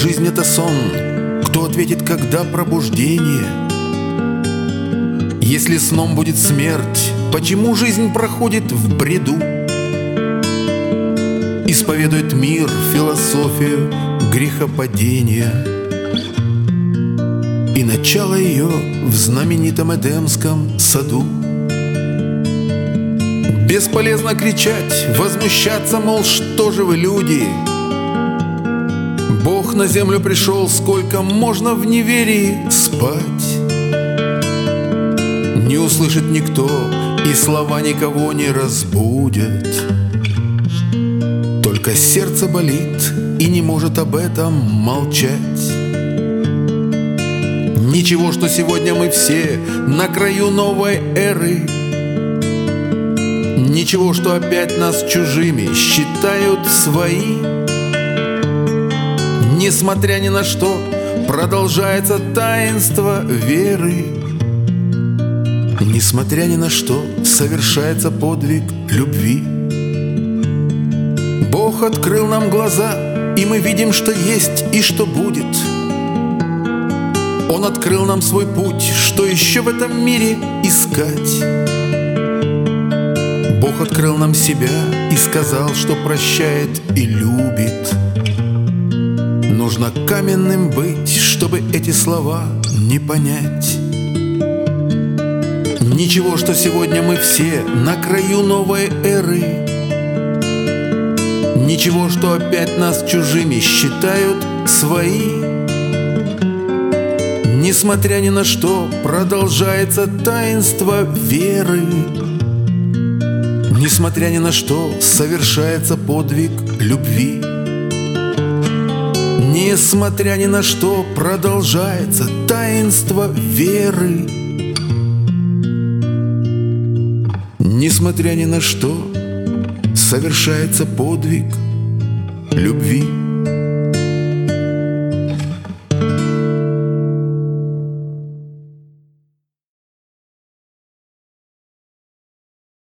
жизнь — это сон? Кто ответит, когда пробуждение? Если сном будет смерть, почему жизнь проходит в бреду? Исповедует мир философию грехопадения, и начало ее в знаменитом Эдемском саду. Бесполезно кричать, возмущаться, мол, что же вы, люди? Бог на землю пришел, сколько можно в неверии спать? Не услышит никто, и слова никого не разбудят. Только сердце болит и не может об этом молчать. Ничего, что сегодня мы все на краю новой эры. Ничего, что опять нас чужими считают свои. Несмотря ни на что, продолжается таинство веры. Несмотря ни на что, совершается подвиг любви. Бог открыл нам глаза, и мы видим, что есть и что будет. Он открыл нам свой путь, что еще в этом мире искать. Бог открыл нам себя и сказал, что прощает и любит. Нужно каменным быть, чтобы эти слова не понять. Ничего, что сегодня мы все на краю новой эры. Ничего, что опять нас чужими считают свои. Несмотря ни на что, продолжается таинство веры. Несмотря ни на что, совершается подвиг любви. Несмотря ни на что, продолжается таинство веры. Несмотря ни на что, совершается подвиг любви.